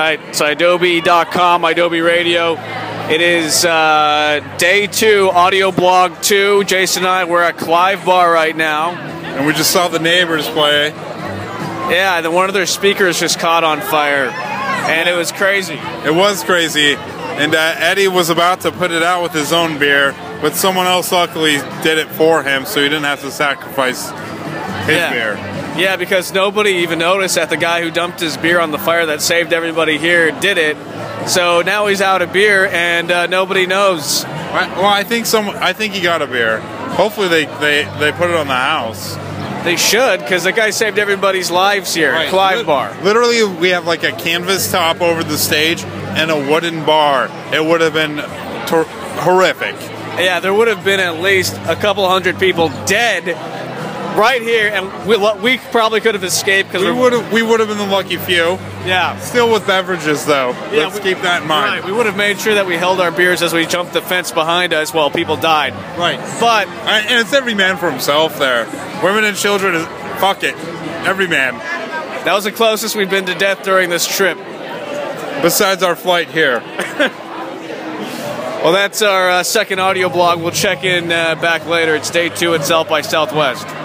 right. It's Adobe.com, Adobe Radio. It is day 2, audio blog 2. Jason and I, we're at Clive Bar right now. And we just saw the neighbors play. Yeah, and then one of their speakers just caught on fire. And it was crazy. It was crazy. And Eddie was about to put it out with his own beer, but someone else luckily did it for him, so he didn't have to sacrifice his beer. Yeah, because nobody even noticed that the guy who dumped his beer on the fire that saved everybody here did it. So now he's out of beer, and nobody knows. Well, I think he got a beer. Hopefully they put it on the house. They should, because the guy saved everybody's lives here at Clive Bar. Literally, we have like a canvas top over the stage and a wooden bar. It would have been horrific. Yeah, there would have been at least a couple hundred people dead right here, and we probably could have escaped because we would have been the lucky few. Yeah. Still with beverages, though. Yeah, Let's keep that in mind. Right. We would have made sure that we held our beers as we jumped the fence behind us while people died. Right. But and it's every man for himself there. Women and children, fuck it. Every man. That was the closest we've been to death during this trip. Besides our flight here. Well, that's our second audio blog. We'll check in back later. It's day 2 at South by Southwest.